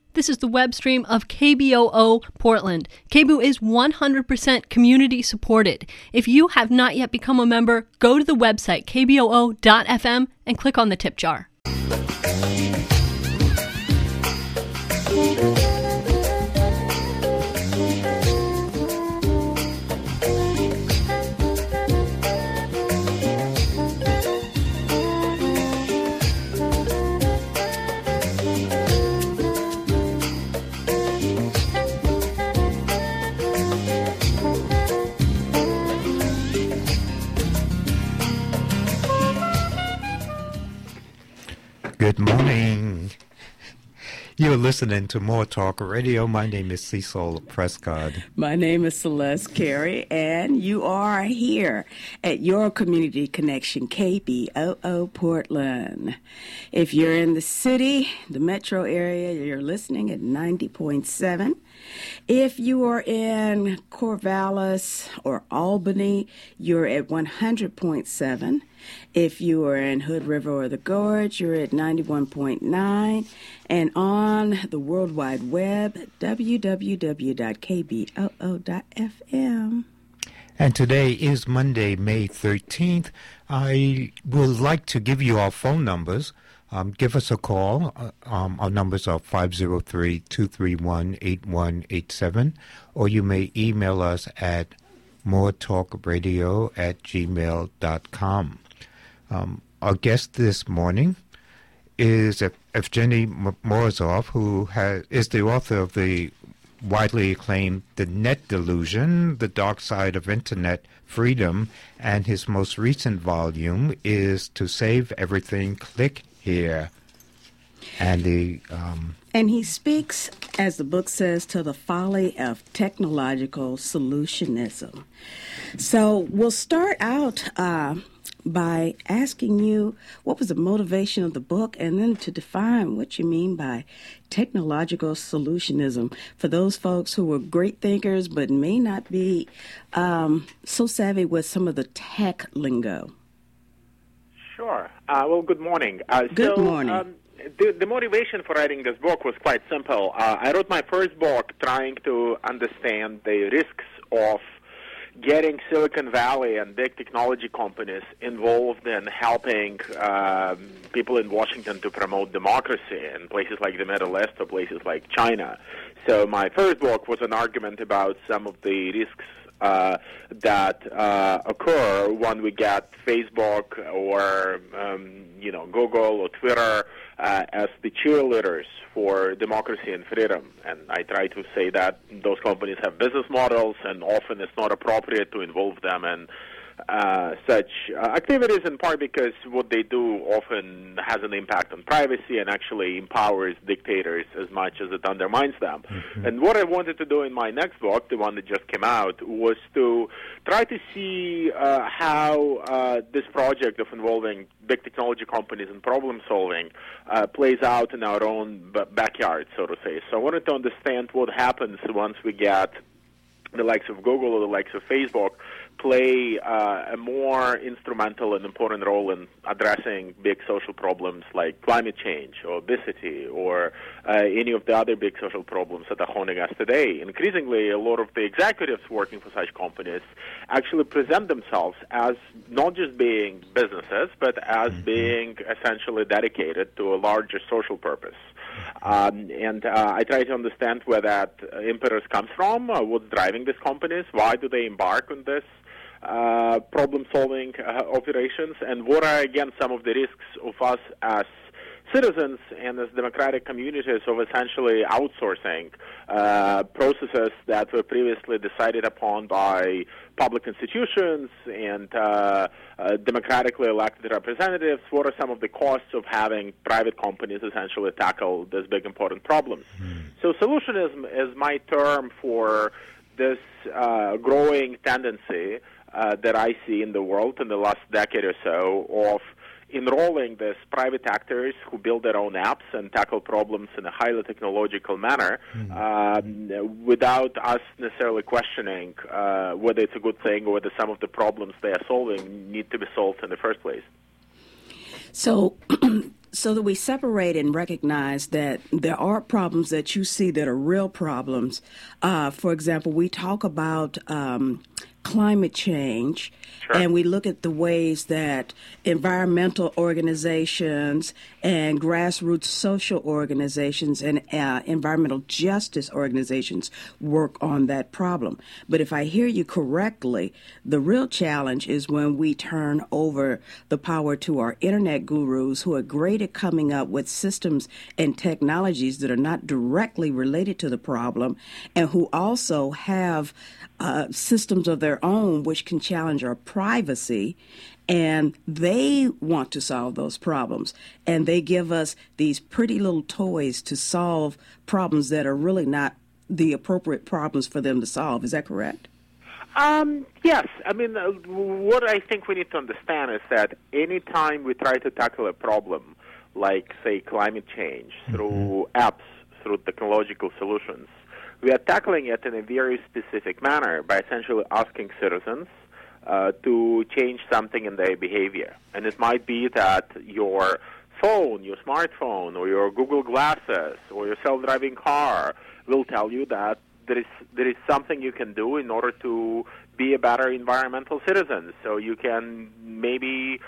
This is the web stream of KBOO Portland. KBOO is 100% community supported. If you have not yet become a member, go to the website kboo.fm and click on the tip jar. Good morning. You're listening to More Talk Radio. My name is Cecil Prescott. My name is Celeste Carey, and you are here at your Community Connection, KBOO Portland. If you're in the city, the metro area, you're listening at 90.7. If you are in Corvallis or Albany, you're at 100.7. If you are in Hood River or the Gorge, you're at 91.9. And on the World Wide Web, www.kboo.fm. And today is Monday, May 13th. I would like to give you our phone numbers. Give us a call. Our numbers are 503-231-8187, or you may email us at moretalkradio@gmail.com. Our guest this morning is Evgeny Morozov, who is the author of the widely acclaimed The Net Delusion, The Dark Side of Internet Freedom, and his most recent volume is To Save Everything, Click Here. And he speaks, as the book says, to the folly of technological solutionism. So we'll start out by asking you what was the motivation of the book, and then to define what you mean by technological solutionism for those folks who were great thinkers but may not be so savvy with some of the tech lingo. Sure. Well, good morning. Good morning. The motivation for writing this book was quite simple. I wrote my first book trying to understand the risks of getting Silicon Valley and big technology companies involved in helping people in Washington to promote democracy in places like the Middle East or places like China. So my first book was an argument about some of the risks that occur when we get Facebook or Google or Twitter as the cheerleaders for democracy and freedom. And I try to say that those companies have business models, and often it's not appropriate to involve them in such activities, in part because what they do often has an impact on privacy and actually empowers dictators as much as it undermines them. Mm-hmm. And what I wanted to do in my next book, the one that just came out, was to try to see how this project of involving big technology companies in problem solving plays out in our own backyard, so to say. So I wanted to understand what happens once we get the likes of Google or the likes of Facebook play a more instrumental and important role in addressing big social problems like climate change or obesity or any of the other big social problems that are haunting us today. Increasingly, a lot of the executives working for such companies actually present themselves as not just being businesses, but as being essentially dedicated to a larger social purpose. And I try to understand where that impetus comes from, what's driving these companies, why do they embark on this problem-solving operations, and what are, again, some of the risks of us as citizens and as democratic communities of essentially outsourcing processes that were previously decided upon by public institutions and democratically elected representatives. What are some of the costs of having private companies essentially tackle these big important problems? So solutionism is my term for this growing tendency that I see in the world in the last decade or so of enrolling these private actors who build their own apps and tackle problems in a highly technological manner without us necessarily questioning whether it's a good thing or whether some of the problems they are solving need to be solved in the first place. So So that we separate and recognize that there are problems that you see that are real problems. For example, we talk about climate change, and we look at the ways that environmental organizations and grassroots social organizations and environmental justice organizations work on that problem. But if I hear you correctly, the real challenge is when we turn over the power to our internet gurus who are great at coming up with systems and technologies that are not directly related to the problem and who also have systems of their own which can challenge our privacy, and they want to solve those problems. And they give us these pretty little toys to solve problems that are really not the appropriate problems for them to solve. Is that correct? Yes. I mean, what I think we need to understand is that any time we try to tackle a problem like, say, climate change through apps, through technological solutions, we are tackling it in a very specific manner by essentially asking citizens to change something in their behavior. And it might be that your phone, your smartphone, or your Google Glasses, or your self-driving car will tell you that there is something you can do in order to be a better environmental citizen. So you can maybe,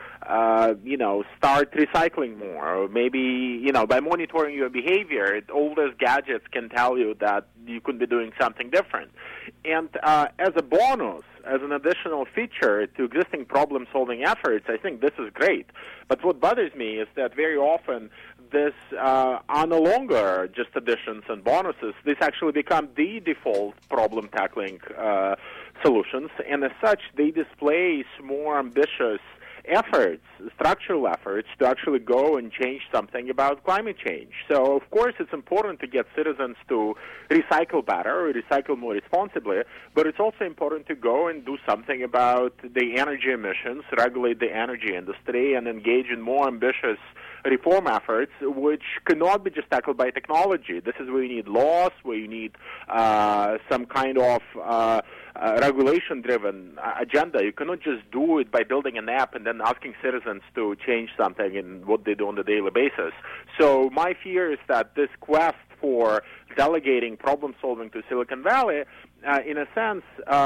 start recycling more, or maybe, by monitoring your behavior, all those gadgets can tell you that you could be doing something different. And as a bonus, as an additional feature to existing problem-solving efforts, I think this is great. But what bothers me is that very often this are no longer just additions and bonuses. This actually become the default problem-tackling solutions, and as such, they displace more ambitious efforts, structural efforts, to actually go and change something about climate change. So, of course, it's important to get citizens to recycle better or recycle more responsibly, but it's also important to go and do something about the energy emissions, regulate the energy industry, and engage in more ambitious reform efforts, which cannot be just tackled by technology. This is where you need laws, where you need some kind of regulation-driven agenda. You cannot just do it by building an app and then asking citizens to change something in what they do on a daily basis. So my fear is that this quest for delegating problem-solving to Silicon Valley, in a sense,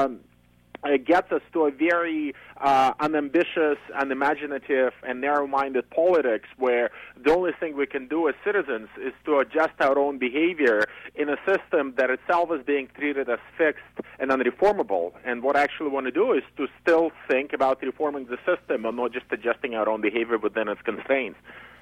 gets us to a very unambitious, unimaginative, and narrow-minded politics where the only thing we can do as citizens is to adjust our own behavior in a system that itself is being treated as fixed and unreformable. And what I actually want to do is to still think about reforming the system and not just adjusting our own behavior within its constraints.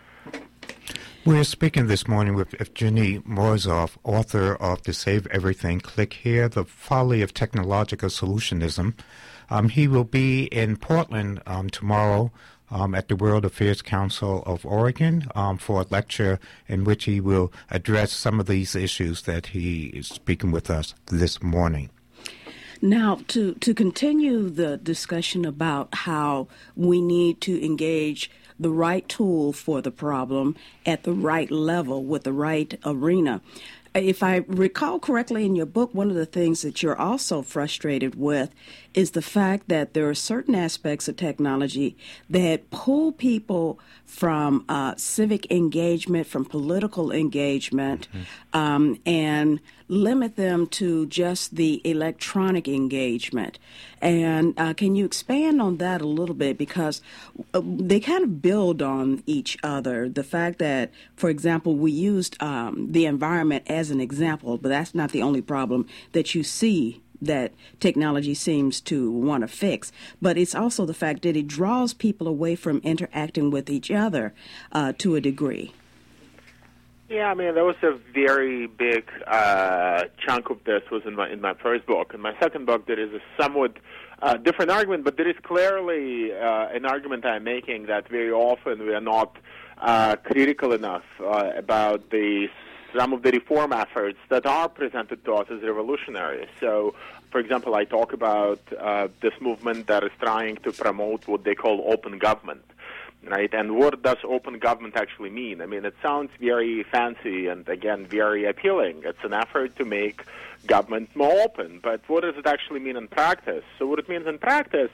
We're speaking this morning with Evgeny Morozov, author of The Save Everything, Click Here, The Folly of Technological Solutionism. He will be in Portland tomorrow at the World Affairs Council of Oregon for a lecture in which he will address some of these issues that he is speaking with us this morning. Now, to continue the discussion about how we need to engage the right tool for the problem at the right level with the right arena. If I recall correctly in your book, one of the things that you're also frustrated with is the fact that there are certain aspects of technology that pull people from civic engagement, from political engagement, and limit them to just the electronic engagement. And can you expand on that a little bit? Because they kind of build on each other. The fact that, for example, we used the environment as an example, but that's not the only problem that you see that technology seems to want to fix. But it's also the fact that it draws people away from interacting with each other to a degree. Yeah, I mean, there was a very big chunk of this was in my first book. In my second book, there is a somewhat different argument, but there is clearly an argument I'm making that very often we are not critical enough about some of the reform efforts that are presented to us as revolutionary. So, for example, I talk about this movement that is trying to promote what they call open government. Right, and what does open government actually mean? I mean, it sounds very fancy and, again, very appealing. It's an effort to make government more open. But what does it actually mean in practice? So what it means in practice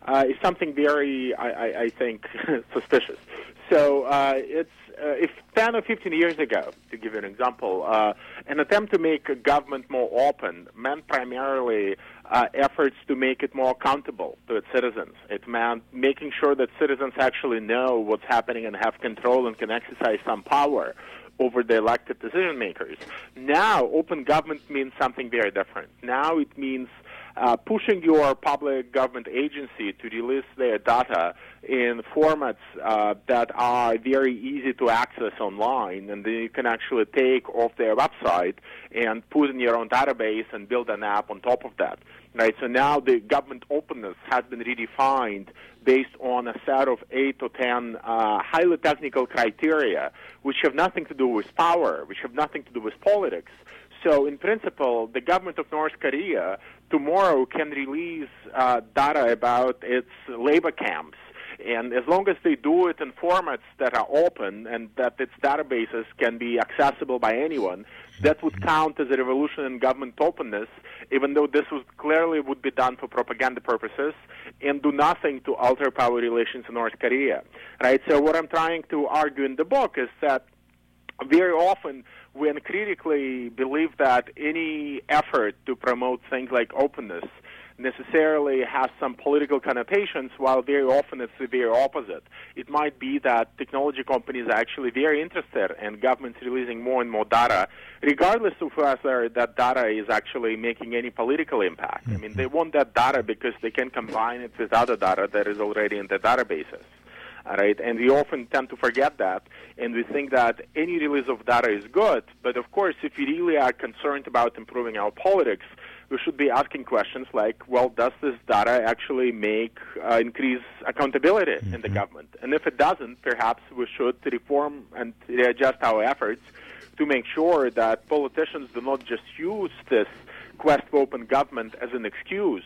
is something very, I think, suspicious. So it's if 10 or 15 years ago, to give you an example, an attempt to make government more open meant primarily efforts to make it more accountable to its citizens. It meant making sure that citizens actually know what's happening and have control and can exercise some power over the elected decision makers. Now, open government means something very different. Now it means pushing your public government agency to release their data in formats that are very easy to access online, and then you can actually take off their website and put in your own database and build an app on top of that. Right? So now the government openness has been redefined based on a set of 8 to 10 highly technical criteria, which have nothing to do with power, which have nothing to do with politics. So, in principle, the government of North Korea tomorrow can release data about its labor camps. And as long as they do it in formats that are open and that its databases can be accessible by anyone, that would count as a revolution in government openness, even though this would be done for propaganda purposes and do nothing to alter power relations in North Korea. Right? So what I'm trying to argue in the book is that very often we critically believe that any effort to promote things like openness necessarily has some political connotations, while very often it's the very opposite. It might be that technology companies are actually very interested in governments releasing more and more data, regardless of whether that data is actually making any political impact. I mean, they want that data because they can combine it with other data that is already in the databases. All right, and we often tend to forget that, and we think that any release of data is good. But of course, if we really are concerned about improving our politics, we should be asking questions like, well, does this data actually increase accountability in the government? And if it doesn't, perhaps we should reform and readjust our efforts to make sure that politicians do not just use this quest for open government as an excuse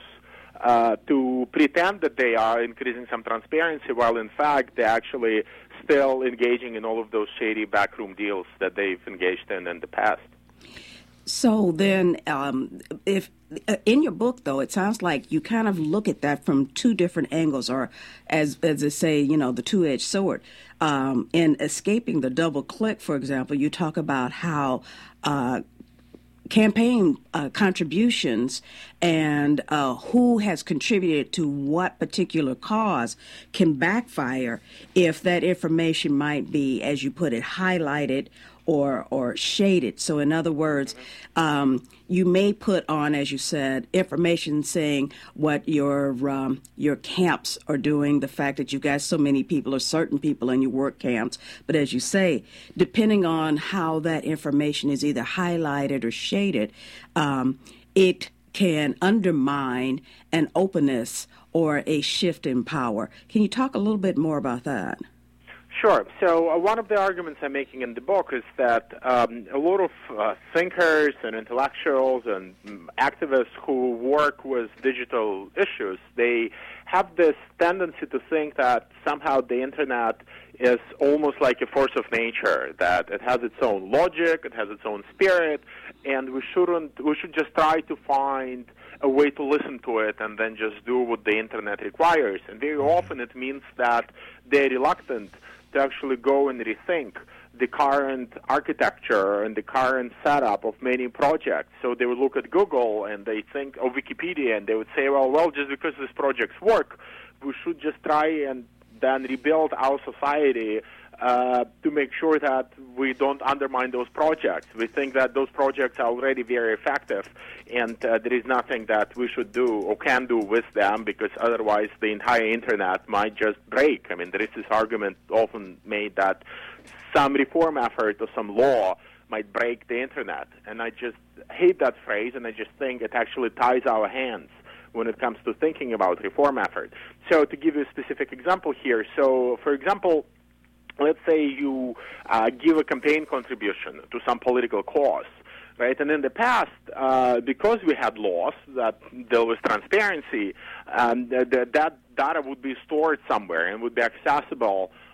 to pretend that they are increasing some transparency, while in fact they're actually still engaging in all of those shady backroom deals that they've engaged in the past. So then, if in your book, though, it sounds like you kind of look at that from two different angles, or as they say, the two-edged sword. In Escaping the Double Click, for example, you talk about how campaign contributions and who has contributed to what particular cause can backfire if that information might be, as you put it, highlighted or shaded. So in other words, you may put on, as you said, information saying what your camps are doing, the fact that you've got so many people or certain people in your work camps. But as you say, depending on how that information is either highlighted or shaded, it can undermine an openness or a shift in power. Can you talk a little bit more about that? Sure. So one of the arguments I'm making in the book is that a lot of thinkers and intellectuals and activists who work with digital issues, they have this tendency to think that somehow the Internet is almost like a force of nature, that it has its own logic, it has its own spirit, and we should just try to find a way to listen to it and then just do what the Internet requires. And very often it means that they're reluctant to actually go and rethink the current architecture and the current setup of many projects. So they would look at Google and they think of Wikipedia and they would say, well, just because these projects work, we should just try and then rebuild our society to make sure that we don't undermine those projects. We think that those projects are already very effective, and there is nothing that we should do or can do with them, because otherwise the entire Internet might just break. I mean, there is this argument often made that some reform effort or some law might break the Internet, and I just hate that phrase, and I just think it actually ties our hands when it comes to thinking about reform effort. So to give you a specific example here, so for example, let's say you give a campaign contribution to some political cause, right? And in the past, because we had laws that deal with transparency, that data would be stored somewhere and would be accessible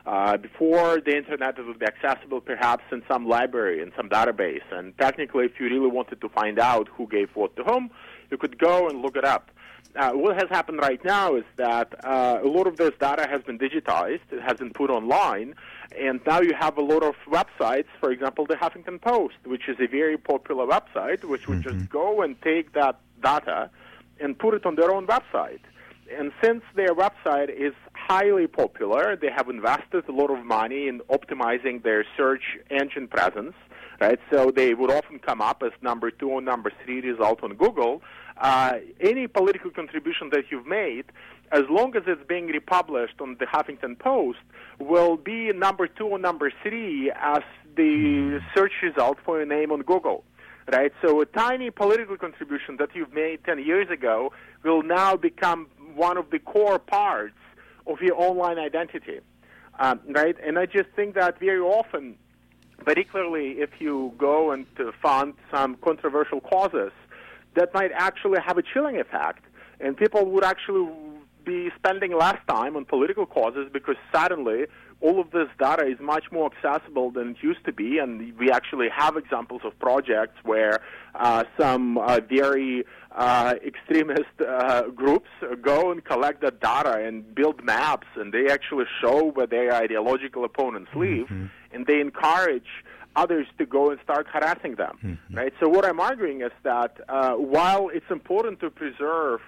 Before the Internet, it would be accessible perhaps in some library, in some database. And technically, if you really wanted to find out who gave what to whom, you could go and look it up. What has happened right now is that a lot of this data has been digitized, it has been put online, and now you have a lot of websites, for example, the Huffington Post, which is a very popular website, which would just go and take that data and put it on their own website. And since their website is highly popular, they have invested a lot of money in optimizing their search engine presence, right? So they would often come up as number 2 or number 3 result on Google. Any political contribution that you've made, as long as it's being republished on the Huffington Post, will be number 2 or number 3 as the search result for your name on Google. Right? So a tiny political contribution that you've made 10 years ago will now become one of the core parts of your online identity. Right? And I just think that very often, particularly if you go and fund some controversial causes, that might actually have a chilling effect, and people would actually be spending less time on political causes because suddenly all of this data is much more accessible than it used to be, and we actually have examples of projects where some very extremist groups go and collect that data and build maps, and they actually show where their ideological opponents live, and they encourage others to go and start harassing them, right? So what I'm arguing is that while it's important to preserve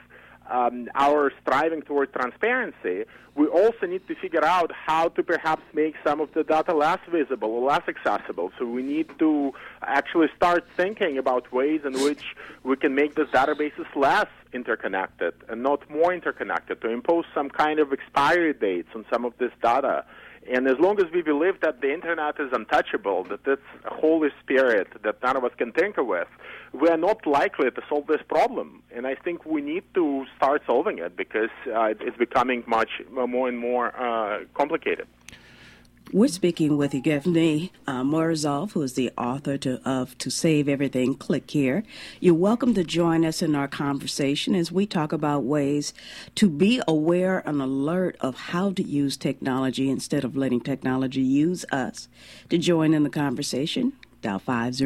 our striving toward transparency, we also need to figure out how to perhaps make some of the data less visible or less accessible. So we need to actually start thinking about ways in which we can make these databases less interconnected and not more interconnected, to impose some kind of expiry dates on some of this data. And as long as we believe that the Internet is untouchable, that it's a holy spirit that none of us can tinker with, we are not likely to solve this problem. And I think we need to start solving it because it's becoming much more and more complicated. We're speaking with Yevgeny Morozov, who is the author of To Save Everything, Click Here. You're welcome to join us in our conversation as we talk about ways to be aware and alert of how to use technology instead of letting technology use us. To join in the conversation, dial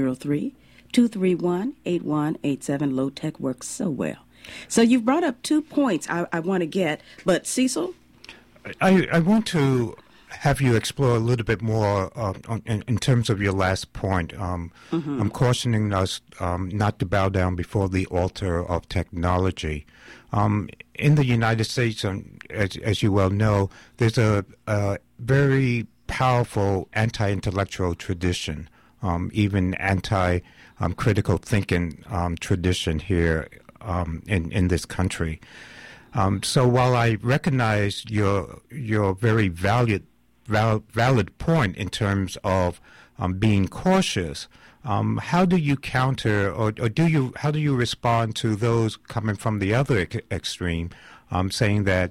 503-231-8187. Low Tech works so well. So you've brought up 2 points I want to get, but Cecil? I want to have you explore a little bit more in terms of your last point. I'm cautioning us not to bow down before the altar of technology. In the United States, as you well know, there's a very powerful anti-intellectual tradition, even anti-critical thinking tradition here in this country. So while I recognize your very valid point in terms of being cautious, how do you counter or how do you respond to those coming from the other extreme, saying that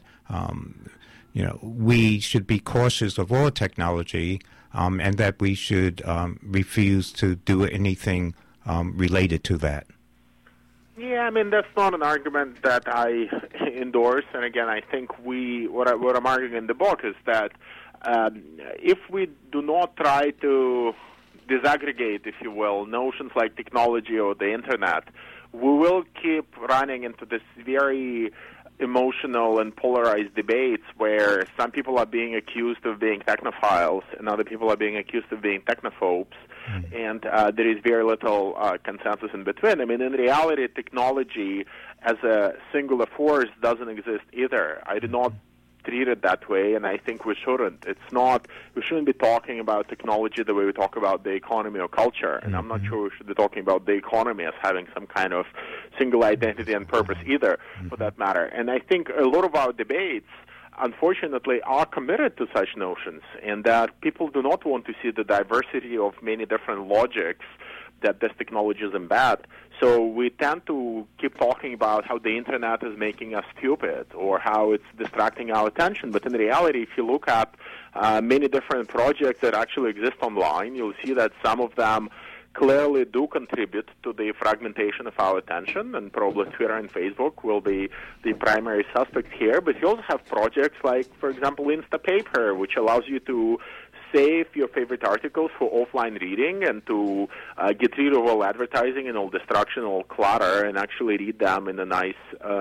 we should be cautious of all technology and that we should refuse to do anything related to that? Yeah, I mean, that's not an argument that I endorse. And again, I think what I'm arguing in the book is that if we do not try to disaggregate, if you will, notions like technology or the Internet, we will keep running into this very emotional and polarized debates where some people are being accused of being technophiles and other people are being accused of being technophobes, and there is very little consensus in between. I mean, in reality, technology as a singular force doesn't exist either. I do not treat it that way, and I think we shouldn't. We shouldn't be talking about technology the way we talk about the economy or culture, and I'm not sure we should be talking about the economy as having some kind of single identity and purpose either, for that matter. And I think a lot of our debates, unfortunately, are committed to such notions, and that people do not want to see the diversity of many different logics that this technology is embed. So we tend to keep talking about how the Internet is making us stupid or how it's distracting our attention. But in reality, if you look at many different projects that actually exist online, you'll see that some of them clearly do contribute to the fragmentation of our attention, and probably Twitter and Facebook will be the primary suspects here. But you also have projects like, for example, Instapaper, which allows you to save your favorite articles for offline reading and to get rid of all advertising and all distraction, all clutter, and actually read them in a nice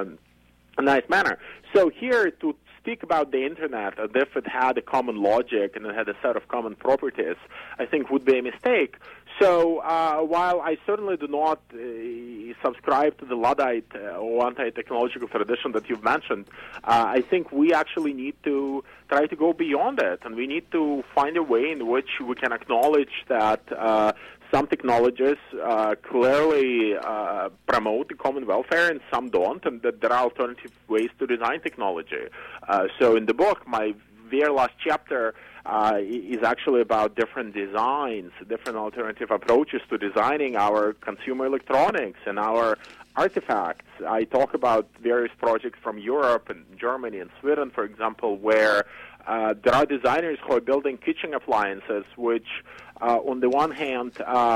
manner. So here, to speak about the Internet as if it had a common logic and it had a set of common properties, I think would be a mistake. So while I certainly do not subscribe to the Luddite or anti-technological tradition that you've mentioned, I think we actually need to try to go beyond it, and we need to find a way in which we can acknowledge that some technologies clearly promote the common welfare and some don't, and that there are alternative ways to design technology. So in the book, my very last chapter is actually about different designs, different alternative approaches to designing our consumer electronics and our artifacts. I talk about various projects from Europe and Germany and Sweden, for example, where there are designers who are building kitchen appliances which, on the one hand,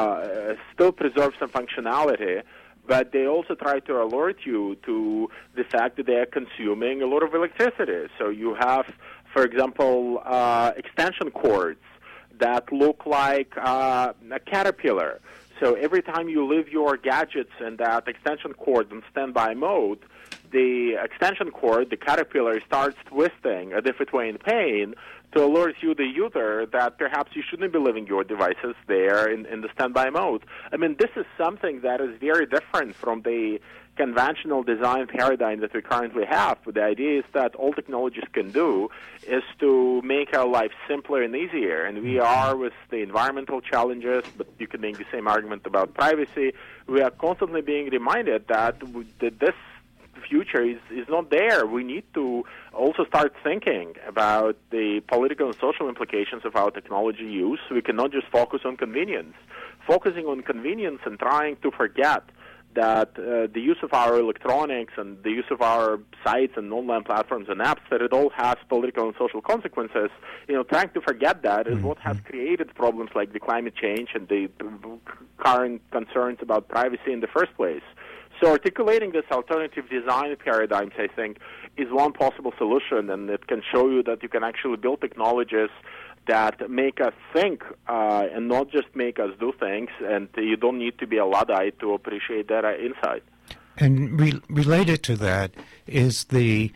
still preserve some functionality, but they also try to alert you to the fact that they are consuming a lot of electricity. So you have, for example, extension cords that look like a caterpillar. So every time you leave your gadgets in that extension cord in standby mode, the extension cord, the caterpillar, starts twisting as if it were in pain to alert you, the user, that perhaps you shouldn't be leaving your devices there in the standby mode. I mean, this is something that is very different from the conventional design paradigm that we currently have. The idea is that all technologies can do is to make our life simpler and easier. And we are, with the environmental challenges, but you can make the same argument about privacy, we are constantly being reminded that this future is not there. We need to also start thinking about the political and social implications of our technology use. We cannot just focus on convenience. Focusing on convenience and trying to forget that the use of our electronics and the use of our sites and online platforms and apps, that it all has political and social consequences, trying to forget that is what has created problems like the climate change and the current concerns about privacy in the first place. So articulating this alternative design paradigms, I think, is one possible solution, and it can show you that you can actually build technologies that make us think and not just make us do things, and you don't need to be a Luddite to appreciate that insight. And related to that is the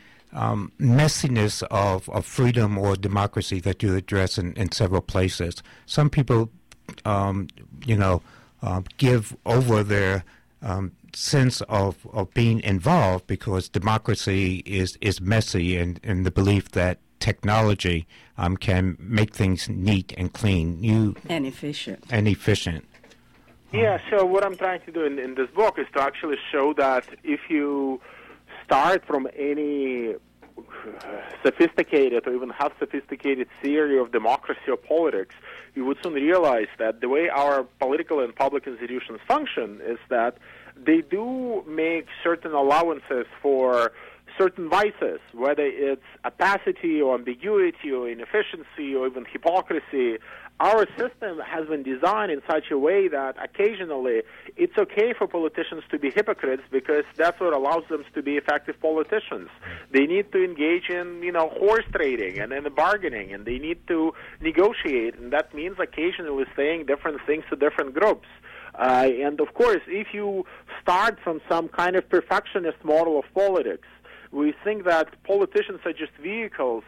messiness of freedom or democracy that you address in several places. Some people, give over their sense of being involved because democracy is messy, and the belief that technology can make things neat and clean. And efficient. Yeah, so what I'm trying to do in this book is to actually show that if you start from any sophisticated or even half-sophisticated theory of democracy or politics, you would soon realize that the way our political and public institutions function is that they do make certain allowances for certain vices, whether it's opacity or ambiguity or inefficiency or even hypocrisy. Our system has been designed in such a way that occasionally it's okay for politicians to be hypocrites because that's what allows them to be effective politicians. They need to engage in, horse trading and in bargaining, and they need to negotiate, and that means occasionally saying different things to different groups. And of course, if you start from some kind of perfectionist model of politics, we think that politicians are just vehicles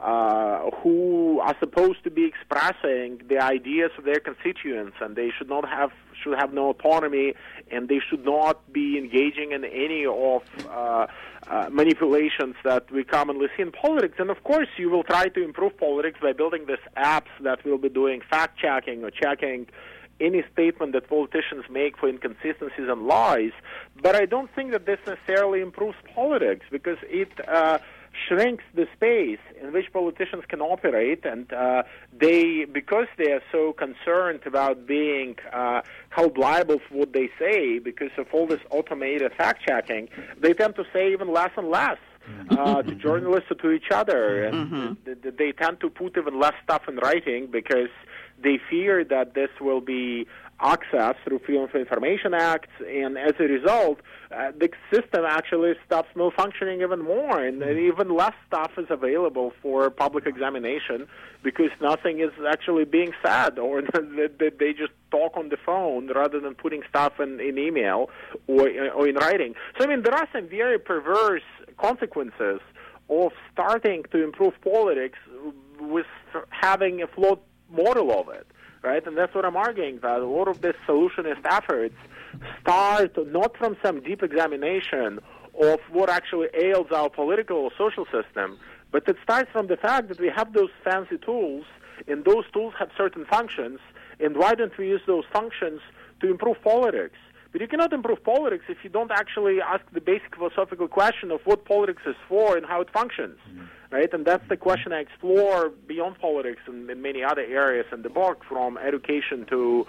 who are supposed to be expressing the ideas of their constituents, and they should have no autonomy, and they should not be engaging in any of manipulations that we commonly see in politics. And of course, you will try to improve politics by building these apps that will be doing fact-checking or checking any statement that politicians make for inconsistencies and lies. But I don't think that this necessarily improves politics, because it shrinks the space in which politicians can operate, and because they are so concerned about being held liable for what they say because of all this automated fact-checking, they tend to say even less and less to journalists or to each other, and they tend to put even less stuff in writing because they fear that this will be access through Freedom of Information Acts, and as a result, the system actually stops malfunctioning even more, and even less stuff is available for public examination because nothing is actually being said, or they just talk on the phone rather than putting stuff in email or in writing. So, I mean, there are some very perverse consequences of starting to improve politics with having a flawed model of it, right? And that's what I'm arguing, that a lot of these solutionist efforts start not from some deep examination of what actually ails our political or social system, but it starts from the fact that we have those fancy tools, and those tools have certain functions, and why don't we use those functions to improve politics? But you cannot improve politics if you don't actually ask the basic philosophical question of what politics is for and how it functions, right? And that's the question I explore beyond politics and in many other areas in the book, from education to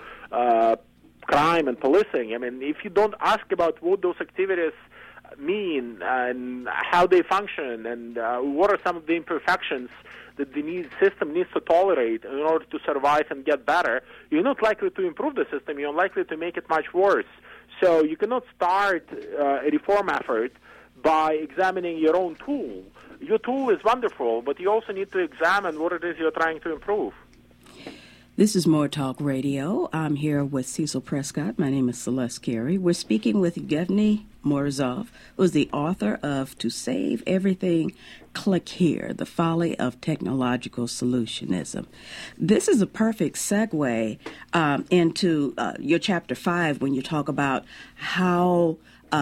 crime and policing. I mean, if you don't ask about what those activities mean and how they function and what are some of the imperfections that the system needs to tolerate in order to survive and get better, you're not likely to improve the system. You're likely to make it much worse. So you cannot start a reform effort by examining your own tool. Your tool is wonderful, but you also need to examine what it is you're trying to improve. This is More Talk Radio. I'm here with Cecil Prescott. My name is Celeste Carey. We're speaking with Yevgeny Morozov, who's the author of To Save Everything, Click Here, The Folly of Technological Solutionism. This is a perfect segue into your chapter 5 when you talk about how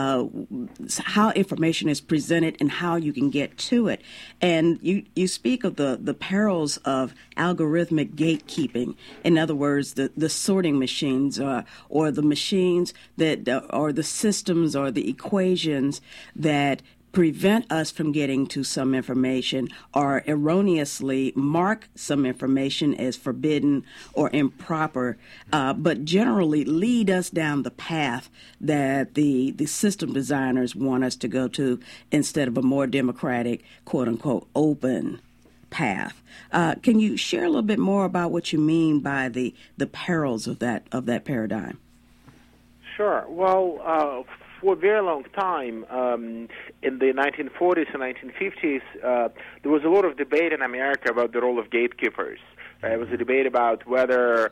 information is presented and how you can get to it. And you speak of the perils of algorithmic gatekeeping. In other words, the sorting machines or the machines that or the systems or the equations that prevent us from getting to some information or erroneously mark some information as forbidden or improper, but generally lead us down the path that the system designers want us to go to instead of a more democratic, quote-unquote, open path. Can you share a little bit more about what you mean by the perils of that paradigm? Sure. Well, for a very long time, in the 1940s and 1950s, there was a lot of debate in America about the role of gatekeepers. There was a debate about whether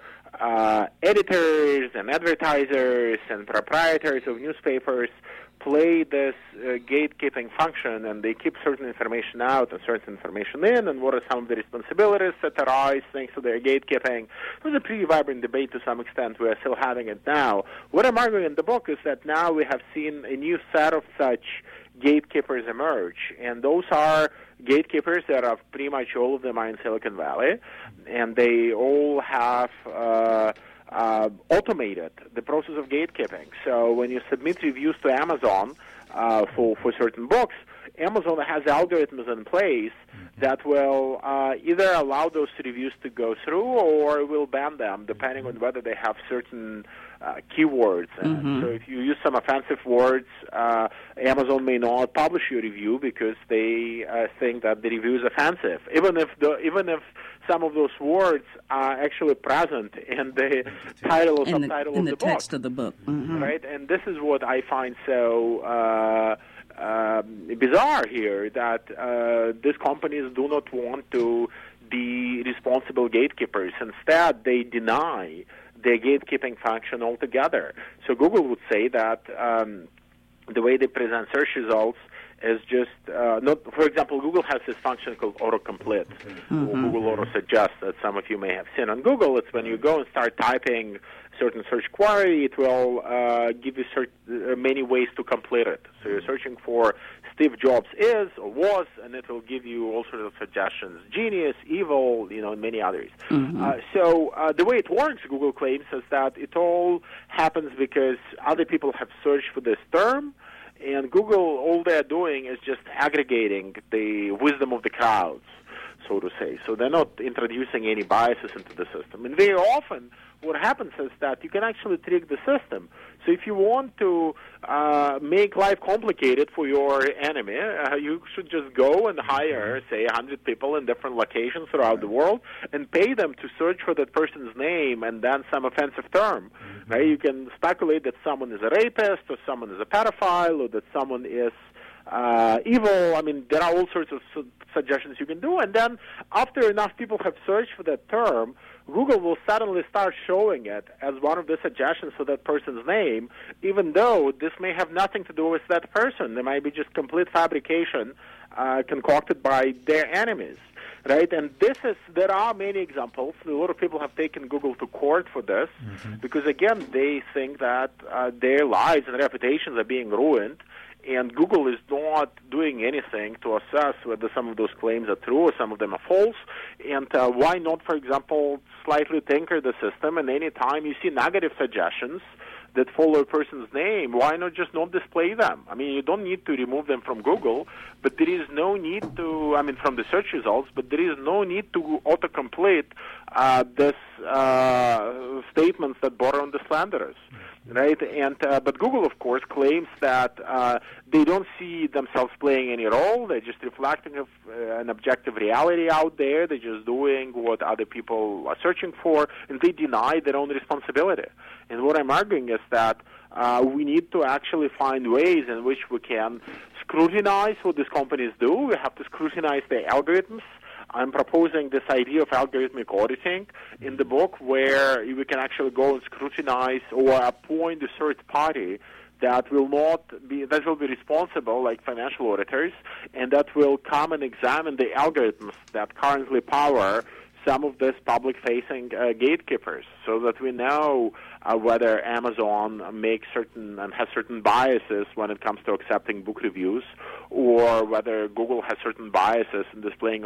editors and advertisers and proprietors of newspapers play this gatekeeping function, and they keep certain information out and certain information in, and what are some of the responsibilities that arise thanks to their gatekeeping. It was a pretty vibrant debate to some extent. We are still having it now. What I'm arguing in the book is that now we have seen a new set of such gatekeepers emerge, and those are gatekeepers that are pretty much all of them are in Silicon Valley, and they all have automated the process of gatekeeping. So when you submit reviews to Amazon for certain books, Amazon has algorithms in place that will either allow those reviews to go through or will ban them, depending on whether they have certain keywords. So if you use some offensive words, Amazon may not publish your review because they think that the review is offensive, even if some of those words are actually present in the title or subtitle of the book. In the text of the book. Right? And this is what I find so bizarre here, that these companies do not want to be responsible gatekeepers. Instead, they deny their gatekeeping function altogether. So Google would say that the way they present search results is just not. For example, Google has this function called autocomplete, or Google Auto Suggest, that some of you may have seen on Google. It's when you go and start typing certain search query, it will give you many ways to complete it. So you're searching for Steve Jobs is or was, and it will give you all sorts of suggestions: genius, evil, and many others. So the way it works, Google claims, is that it all happens because other people have searched for this term. And Google, all they're doing is just aggregating the wisdom of the crowds, so to say. So they're not introducing any biases into the system. And very often what happens is that you can actually trick the system. So if you want to make life complicated for your enemy, you should just go and hire, say, 100 people in different locations throughout the world and pay them to search for that person's name and then some offensive term. Right? You can speculate that someone is a rapist or someone is a pedophile or that someone is evil. I mean, there are all sorts of suggestions you can do. And then after enough people have searched for that term, Google will suddenly start showing it as one of the suggestions for that person's name, even though this may have nothing to do with that person. There might be just complete fabrication concocted by their enemies. Right, and there are many examples. A lot of people have taken Google to court for this because, again, they think that their lives and reputations are being ruined, and Google is not doing anything to assess whether some of those claims are true or some of them are false. And why not, for example, slightly tinker the system, and any time you see negative suggestions that follow a person's name, why not just not display them? I mean, you don't need to remove them from Google, but there is no need to, from the search results, but there is no need to autocomplete this statements that border on the slanderers. Right, and but Google, of course, claims that they don't see themselves playing any role. They're just reflecting an objective reality out there. They're just doing what other people are searching for, and they deny their own responsibility. And what I'm arguing is that we need to actually find ways in which we can scrutinize what these companies do. We have to scrutinize their algorithms. I'm proposing this idea of algorithmic auditing in the book, where we can actually go and scrutinize or appoint a third party that will be responsible, like financial auditors, and that will come and examine the algorithms that currently power some of these public-facing gatekeepers, so that we know whether Amazon makes certain and has certain biases when it comes to accepting book reviews, or whether Google has certain biases in displaying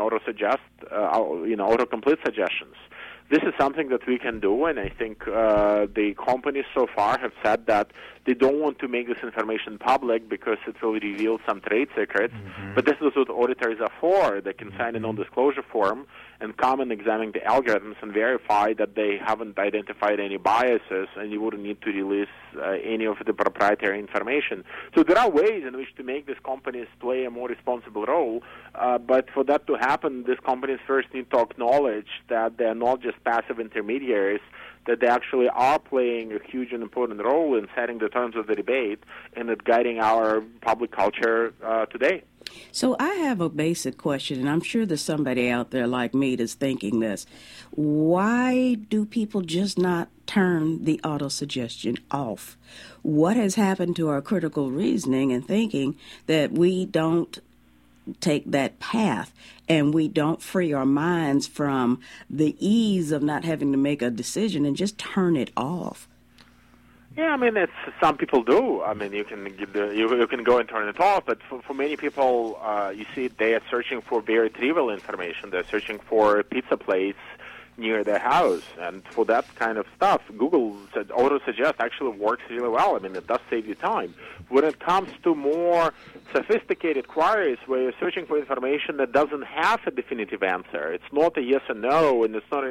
autocomplete suggestions. This is something that we can do, and I think the companies so far have said that they don't want to make this information public because it will reveal some trade secrets. But this is what auditors are for. They can sign a non-disclosure form and come and examine the algorithms and verify that they haven't identified any biases, and you wouldn't need to release any of the proprietary information. So there are ways in which to make these companies play a more responsible role, but for that to happen, these companies first need to acknowledge that they're not just passive intermediaries, that they actually are playing a huge and important role in setting the terms of the debate and in guiding our public culture today. So I have a basic question, and I'm sure there's somebody out there like me that's thinking this. Why do people just not turn the auto-suggestion off? What has happened to our critical reasoning and thinking that we don't take that path and we don't free our minds from the ease of not having to make a decision and just turn it off? Yeah, it's some people do. You can you can go and turn it off, but for many people, you see, they are searching for very trivial information. They're searching for pizza plates near their house, and for that kind of stuff, Google auto-suggest actually works really well. It does save you time. When it comes to more sophisticated queries where you're searching for information that doesn't have a definitive answer, it's not a yes or no, and it's not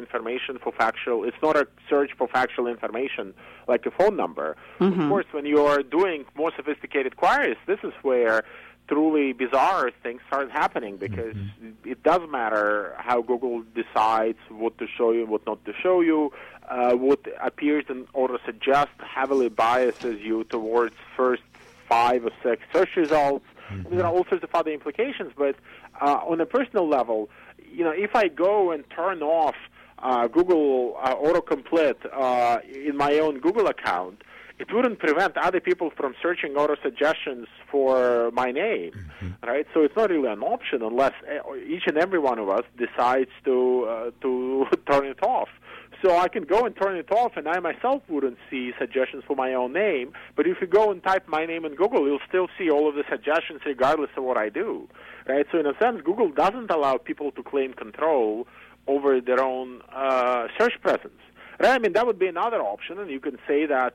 it's not a search for factual information like a phone number. Of course, when you're doing more sophisticated queries, this is where truly bizarre things start happening, because it does matter how Google decides what to show you and what not to show you. What appears in auto-suggest heavily biases you towards first 5 or 6 search results. There are all sorts of other implications, but on a personal level, if I go and turn off Google autocomplete in my own Google account, it wouldn't prevent other people from searching auto-suggestions for my name, right? So it's not really an option unless each and every one of us decides to turn it off. So I can go and turn it off, and I myself wouldn't see suggestions for my own name. But if you go and type my name in Google, you'll still see all of the suggestions regardless of what I do, right? So in a sense, Google doesn't allow people to claim control over their own search presence. Right? That would be another option, and you can say that,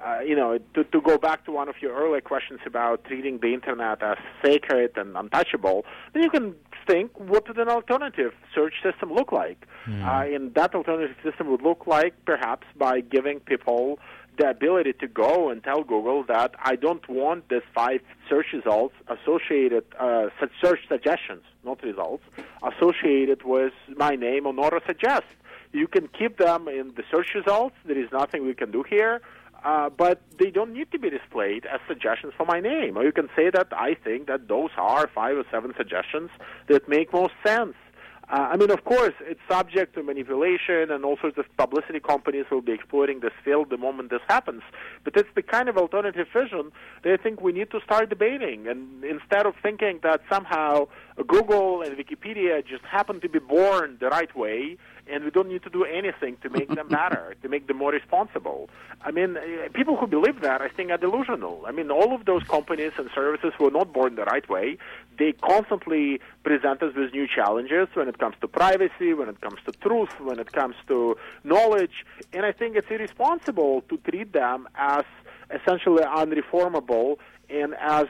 to go back to one of your earlier questions about treating the Internet as sacred and untouchable, then you can think, what would an alternative search system look like? And that alternative system would look like, perhaps, by giving people the ability to go and tell Google that I don't want these 5 search results associated, search suggestions, not results, associated with my name on auto-suggest. You can keep them in the search results. There is nothing we can do here. But they don't need to be displayed as suggestions for my name. Or you can say that I think that those are 5 or 7 suggestions that make most sense. I mean, of course, it's subject to manipulation, and all sorts of publicity companies will be exploiting this field the moment this happens. But it's the kind of alternative vision that I think we need to start debating. And instead of thinking that somehow Google and Wikipedia just happen to be born the right way, and we don't need to do anything to make them better, to make them more responsible. I mean, people who believe that, I think, are delusional. I mean, all of those companies and services were not born the right way. They constantly present us with new challenges when it comes to privacy, when it comes to truth, when it comes to knowledge. And I think it's irresponsible to treat them as essentially unreformable and as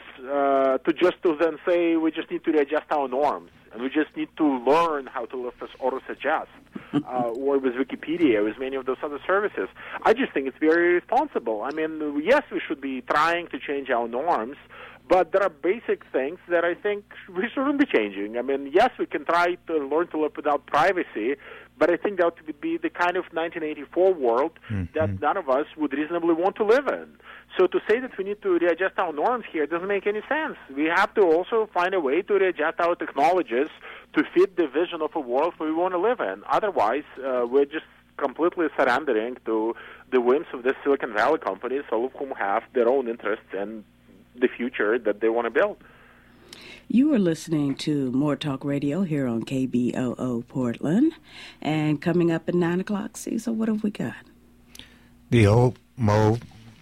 to then say we just need to readjust our norms. And we just need to learn how to live as auto-suggest, or with Wikipedia, with many of those other services. I just think it's very irresponsible. I mean, yes, we should be trying to change our norms, but there are basic things that I think we shouldn't be changing. I mean, yes, we can try to learn to live without privacy, but I think that would be the kind of 1984 world that none of us would reasonably want to live in. So to say that we need to readjust our norms here doesn't make any sense. We have to also find a way to readjust our technologies to fit the vision of a world we want to live in. Otherwise, we're just completely surrendering to the whims of the Silicon Valley companies, all of whom have their own interests in the future that they want to build. You are listening to More Talk Radio here on KBOO Portland. And coming up at 9 o'clock, Cecil, what have we got? The Old Mo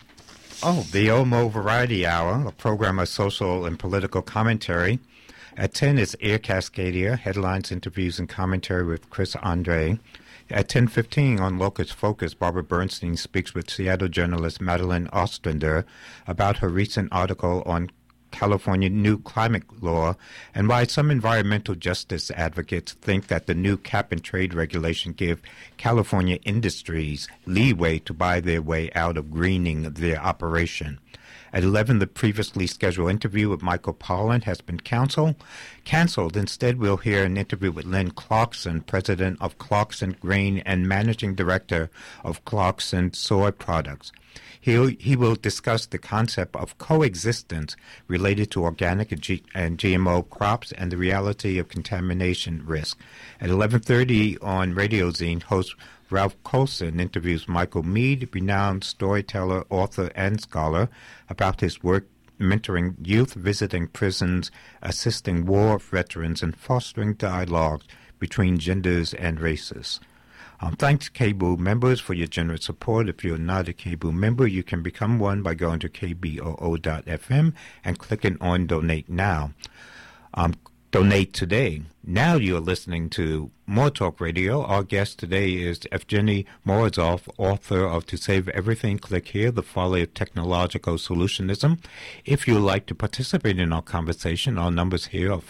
Variety Hour, a program of social and political commentary. At 10 is Air Cascadia, headlines, interviews, and commentary with Chris Andre. At 10:15 on Locus Focus, Barbara Bernstein speaks with Seattle journalist Madeline Ostrander about her recent article on California new climate law and why some environmental justice advocates think that the new cap-and-trade regulation give California industries leeway to buy their way out of greening their operation. At 11, the previously scheduled interview with Michael Pollan has been canceled. Instead, we'll hear an interview with Len Clarkson, president of Clarkson Grain and managing director of Clarkson Soy Products. He will discuss the concept of coexistence related to organic and GMO crops and the reality of contamination risk. At 11:30 on Radio Zine, host Ralph Colson interviews Michael Mead, renowned storyteller, author, and scholar, about his work mentoring youth visiting prisons, assisting war veterans, and fostering dialogue between genders and races. Thanks, KBOO members, for your generous support. If you're not a KBOO member, you can become one by going to kboo.fm and clicking on Donate Now. Donate today. Now you're listening to More Talk Radio. Our guest today is Evgeny Morozov, author of To Save Everything, Click Here, The Folly of Technological Solutionism. If you'd like to participate in our conversation, our numbers here are